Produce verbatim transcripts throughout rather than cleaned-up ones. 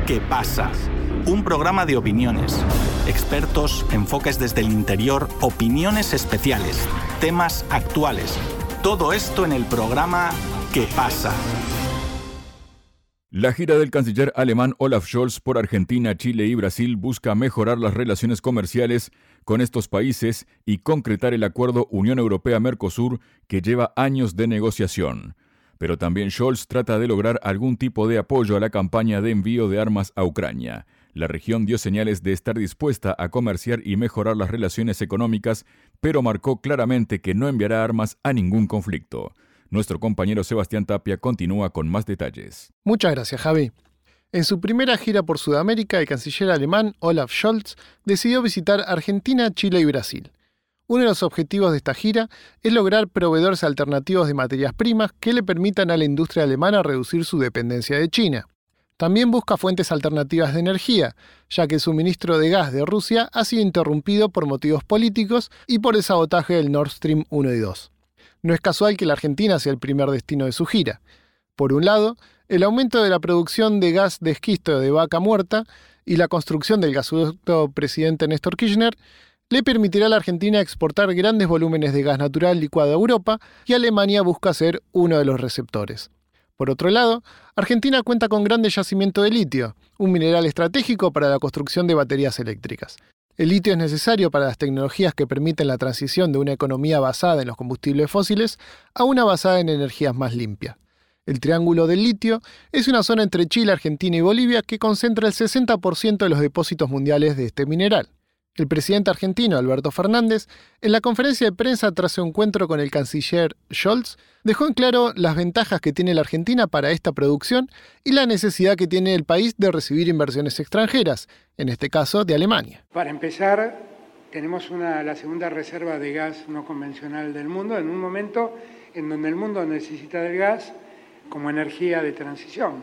¿Qué pasa? Un programa de opiniones, expertos, enfoques desde el interior, opiniones especiales, temas actuales. Todo esto en el programa ¿Qué pasa? La gira del canciller alemán Olaf Scholz por Argentina, Chile y Brasil busca mejorar las relaciones comerciales con estos países y concretar el acuerdo Unión Europea-Mercosur que lleva años de negociación. Pero también Scholz trata de lograr algún tipo de apoyo a la campaña de envío de armas a Ucrania. La región dio señales de estar dispuesta a comerciar y mejorar las relaciones económicas, pero marcó claramente que no enviará armas a ningún conflicto. Nuestro compañero Sebastián Tapia continúa con más detalles. Muchas gracias, Javi. En su primera gira por Sudamérica, el canciller alemán Olaf Scholz decidió visitar Argentina, Chile y Brasil. Uno de los objetivos de esta gira es lograr proveedores alternativos de materias primas que le permitan a la industria alemana reducir su dependencia de China. También busca fuentes alternativas de energía, ya que el suministro de gas de Rusia ha sido interrumpido por motivos políticos y por el sabotaje del Nord Stream uno y dos. No es casual que la Argentina sea el primer destino de su gira. Por un lado, el aumento de la producción de gas de esquisto de Vaca Muerta y la construcción del gasoducto presidente Néstor Kirchner le permitirá a la Argentina exportar grandes volúmenes de gas natural licuado a Europa y Alemania busca ser uno de los receptores. Por otro lado, Argentina cuenta con grandes yacimientos de litio, un mineral estratégico para la construcción de baterías eléctricas. El litio es necesario para las tecnologías que permiten la transición de una economía basada en los combustibles fósiles a una basada en energías más limpias. El Triángulo del Litio es una zona entre Chile, Argentina y Bolivia que concentra el sesenta por ciento de los depósitos mundiales de este mineral. El presidente argentino, Alberto Fernández, en la conferencia de prensa tras su encuentro con el canciller Scholz, dejó en claro las ventajas que tiene la Argentina para esta producción y la necesidad que tiene el país de recibir inversiones extranjeras, en este caso de Alemania. Para empezar, tenemos una, la segunda reserva de gas no convencional del mundo, en un momento en donde el mundo necesita del gas como energía de transición.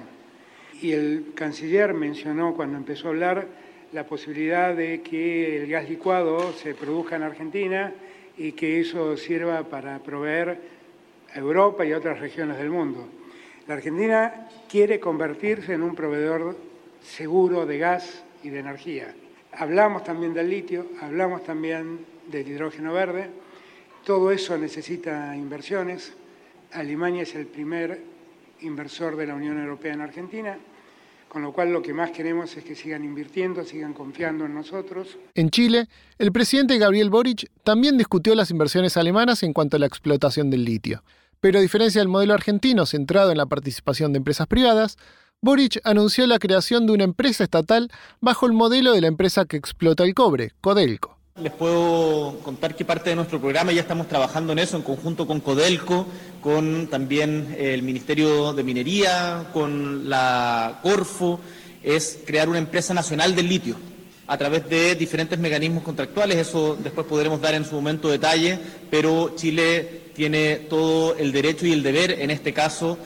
Y el canciller mencionó cuando empezó a hablar la posibilidad de que el gas licuado se produzca en Argentina y que eso sirva para proveer a Europa y a otras regiones del mundo. La Argentina quiere convertirse en un proveedor seguro de gas y de energía. Hablamos también del litio, hablamos también del hidrógeno verde. Todo eso necesita inversiones. Alemania es el primer inversor de la Unión Europea en Argentina. Con lo cual lo que más queremos es que sigan invirtiendo, sigan confiando en nosotros. En Chile, el presidente Gabriel Boric también discutió las inversiones alemanas en cuanto a la explotación del litio. Pero a diferencia del modelo argentino centrado en la participación de empresas privadas, Boric anunció la creación de una empresa estatal bajo el modelo de la empresa que explota el cobre, Codelco. Les puedo contar que parte de nuestro programa ya estamos trabajando en eso en conjunto con Codelco, con también el Ministerio de Minería, con la Corfo, es crear una empresa nacional del litio a través de diferentes mecanismos contractuales. Eso después podremos dar en su momento detalle, pero Chile tiene todo el derecho y el deber, en este caso,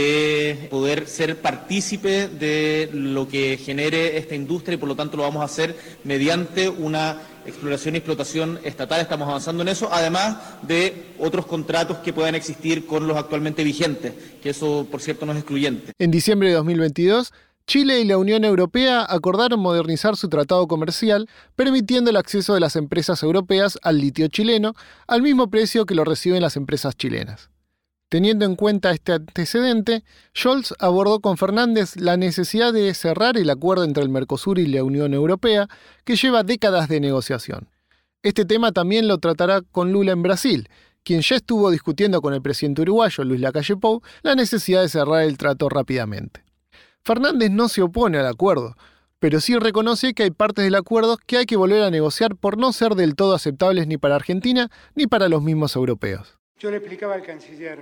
de poder ser partícipe de lo que genere esta industria y por lo tanto lo vamos a hacer mediante una exploración y explotación estatal. Estamos avanzando en eso, además de otros contratos que puedan existir con los actualmente vigentes, que eso, por cierto, no es excluyente. En diciembre de dos mil veintidós, Chile y la Unión Europea acordaron modernizar su tratado comercial, permitiendo el acceso de las empresas europeas al litio chileno al mismo precio que lo reciben las empresas chilenas. Teniendo en cuenta este antecedente, Scholz abordó con Fernández la necesidad de cerrar el acuerdo entre el Mercosur y la Unión Europea, que lleva décadas de negociación. Este tema también lo tratará con Lula en Brasil, quien ya estuvo discutiendo con el presidente uruguayo, Luis Lacalle Pou, la necesidad de cerrar el trato rápidamente. Fernández no se opone al acuerdo, pero sí reconoce que hay partes del acuerdo que hay que volver a negociar por no ser del todo aceptables ni para Argentina ni para los mismos europeos. Yo le explicaba al canciller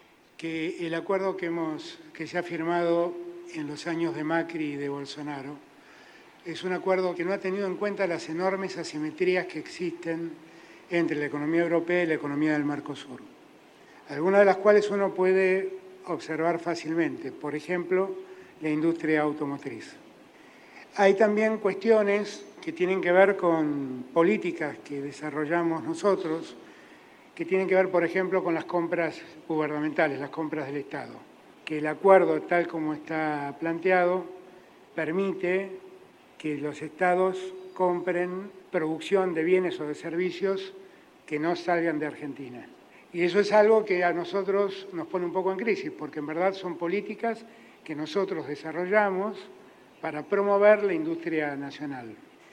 que el acuerdo que, hemos, que se ha firmado en los años de Macri y de Bolsonaro es un acuerdo que no ha tenido en cuenta las enormes asimetrías que existen entre la economía europea y la economía del Mercosur, algunas de las cuales uno puede observar fácilmente, por ejemplo, la industria automotriz. Hay también cuestiones que tienen que ver con políticas que desarrollamos nosotros, que tienen que ver, por ejemplo, con las compras gubernamentales, las compras del Estado, que el acuerdo, tal como está planteado, permite que los estados compren producción de bienes o de servicios que no salgan de Argentina. Y eso es algo que a nosotros nos pone un poco en crisis, porque en verdad son políticas que nosotros desarrollamos para promover la industria nacional.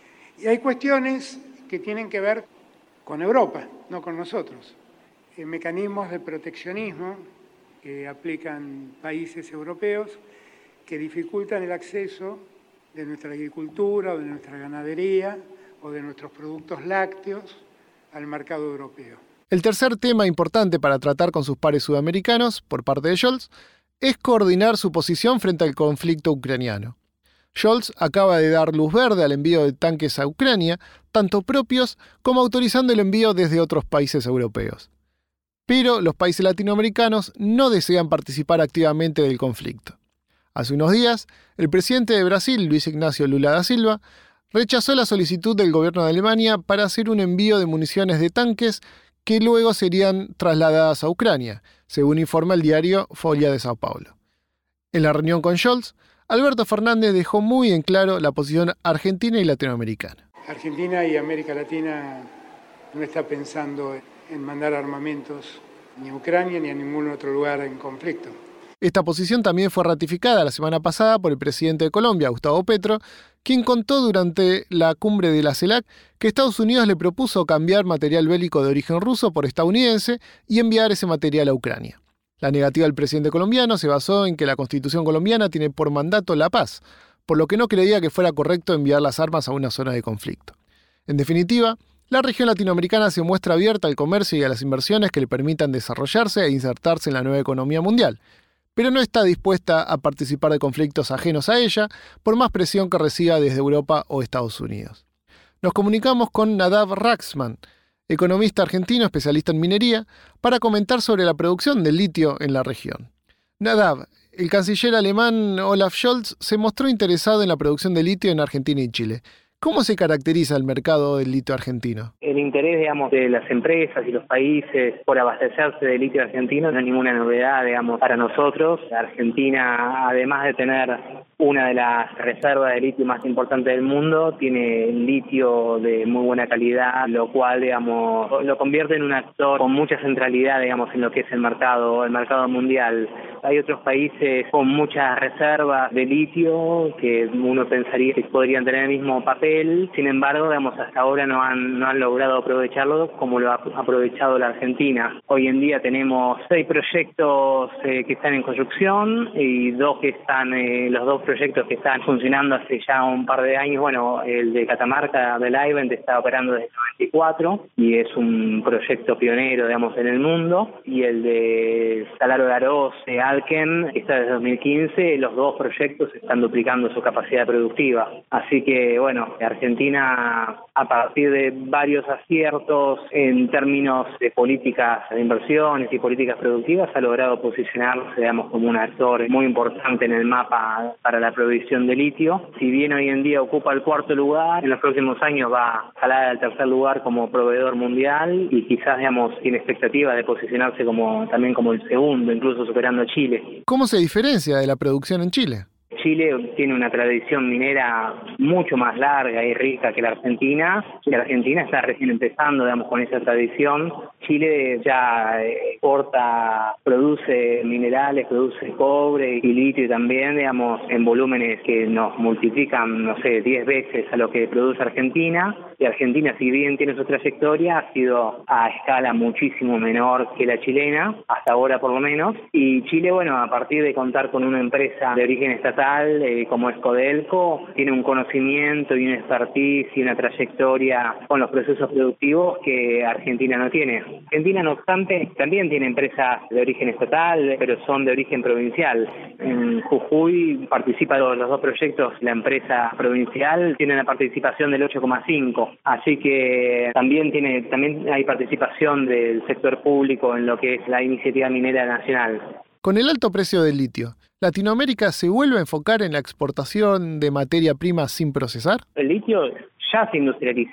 Y hay cuestiones que tienen que ver con Europa, no con nosotros. Eh, mecanismos de proteccionismo que aplican países europeos que dificultan el acceso de nuestra agricultura o de nuestra ganadería o de nuestros productos lácteos al mercado europeo. El tercer tema importante para tratar con sus pares sudamericanos, por parte de Scholz, es coordinar su posición frente al conflicto ucraniano. Scholz acaba de dar luz verde al envío de tanques a Ucrania, tanto propios como autorizando el envío desde otros países europeos. Pero los países latinoamericanos no desean participar activamente del conflicto. Hace unos días, el presidente de Brasil, Luis Ignacio Lula da Silva, rechazó la solicitud del gobierno de Alemania para hacer un envío de municiones de tanques que luego serían trasladadas a Ucrania, según informa el diario Folha de Sao Paulo. En la reunión con Scholz, Alberto Fernández dejó muy en claro la posición argentina y latinoamericana. Argentina y América Latina no está pensando en mandar armamentos ni a Ucrania ni a ningún otro lugar en conflicto. Esta posición también fue ratificada la semana pasada por el presidente de Colombia, Gustavo Petro, quien contó durante la cumbre de la CELAC que Estados Unidos le propuso cambiar material bélico de origen ruso por estadounidense y enviar ese material a Ucrania. La negativa del presidente colombiano se basó en que la Constitución colombiana tiene por mandato la paz, por lo que no creía que fuera correcto enviar las armas a una zona de conflicto. En definitiva, la región latinoamericana se muestra abierta al comercio y a las inversiones que le permitan desarrollarse e insertarse en la nueva economía mundial, pero no está dispuesta a participar de conflictos ajenos a ella, por más presión que reciba desde Europa o Estados Unidos. Nos comunicamos con Nadav Raxman, economista argentino especialista en minería, para comentar sobre la producción del litio en la región. Nadav, el canciller alemán Olaf Scholz se mostró interesado en la producción de litio en Argentina y Chile. ¿Cómo se caracteriza el mercado del litio argentino? El interés, digamos, de las empresas y los países por abastecerse de litio argentino no es ninguna novedad, digamos, para nosotros. Argentina, además de tener una de las reservas de litio más importantes del mundo, tiene litio de muy buena calidad, lo cual, digamos, lo convierte en un actor con mucha centralidad, digamos, en lo que es el mercado, el mercado mundial. Hay otros países con muchas reservas de litio que uno pensaría que podrían tener el mismo papel, sin embargo, digamos, hasta ahora no han, no han logrado aprovecharlo como lo ha aprovechado la Argentina. Hoy en día tenemos seis proyectos eh, que están en construcción y dos que están, eh, los dos proyectos que están funcionando hace ya un par de años. Bueno, el de Catamarca, del Livent, está operando desde el noventa y cuatro y es un proyecto pionero, digamos, en el mundo, y el de Salaro de Aroz, de Alken, está desde dos mil quince. Los dos proyectos están duplicando su capacidad productiva. Así que, bueno, Argentina, a partir de varios aciertos en términos de políticas de inversiones y políticas productivas, ha logrado posicionarse, digamos, como un actor muy importante en el mapa para la provisión de litio. Si bien hoy en día ocupa el cuarto lugar, en los próximos años va a escalar al tercer lugar como proveedor mundial y quizás, digamos, tiene expectativa de posicionarse como también como el segundo, incluso superando a Chile. ¿Cómo se diferencia de la producción en Chile? Chile tiene una tradición minera mucho más larga y rica que la Argentina, y la Argentina está recién empezando, digamos, con esa tradición. Chile ya exporta, produce minerales, produce cobre y litio también, digamos, en volúmenes que nos multiplican, no sé, diez veces a lo que produce Argentina. Y Argentina, si bien tiene su trayectoria, ha sido a escala muchísimo menor que la chilena, hasta ahora por lo menos. Y Chile, bueno, a partir de contar con una empresa de origen estatal, eh, como es Codelco, tiene un conocimiento y una expertise y una trayectoria con los procesos productivos que Argentina no tiene. Argentina, no obstante, también tiene empresas de origen estatal, pero son de origen provincial. En Jujuy participa de los dos proyectos, la empresa provincial tiene una participación del ocho coma cinco, así que también tiene también hay participación del sector público en lo que es la iniciativa minera nacional. Con el alto precio del litio, ¿Latinoamérica se vuelve a enfocar en la exportación de materia prima sin procesar? El litio ya se industrializa.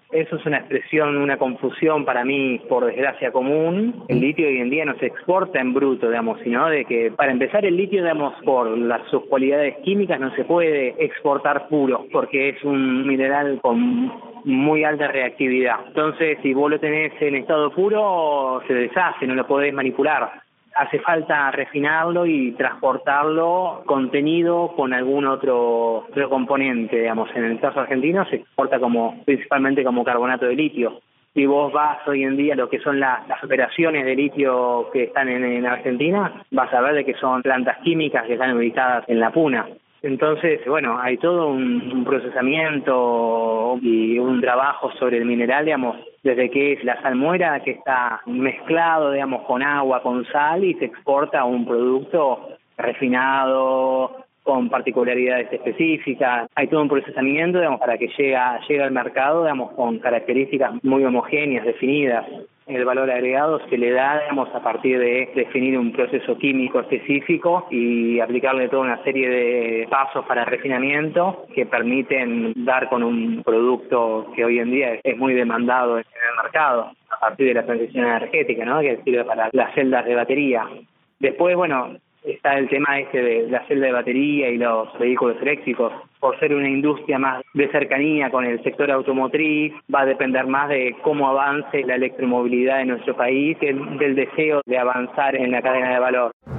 Eso es una expresión, una confusión para mí, por desgracia, común. El litio hoy en día no se exporta en bruto, digamos, sino de que, para empezar, el litio, digamos, por las, sus cualidades químicas no se puede exportar puro, porque es un mineral con muy alta reactividad. Entonces, si vos lo tenés en estado puro, se deshace, no lo podés manipular. Hace falta refinarlo y transportarlo contenido con algún otro, otro componente, digamos. En el caso argentino se exporta como principalmente como carbonato de litio. Si vos vas hoy en día a lo que son las, las operaciones de litio que están en, en Argentina, vas a ver de que son plantas químicas que están ubicadas en la Puna. Entonces, bueno, hay todo un, un procesamiento y un trabajo sobre el mineral, digamos, desde que es la salmuera, que está mezclado, digamos, con agua, con sal, y se exporta a un producto refinado, con particularidades específicas. Hay todo un procesamiento, digamos, para que llegue, llegue al mercado, digamos, con características muy homogéneas, definidas. El valor agregado se le da, digamos, a partir de definir un proceso químico específico y aplicarle toda una serie de pasos para refinamiento que permiten dar con un producto que hoy en día es muy demandado en el mercado, a partir de la transición energética, ¿no?, que sirve para las celdas de batería. Después, bueno, está el tema este de la celda de batería y los vehículos eléctricos. Por ser una industria más de cercanía con el sector automotriz, va a depender más de cómo avance la electromovilidad en nuestro país que del deseo de avanzar en la cadena de valor.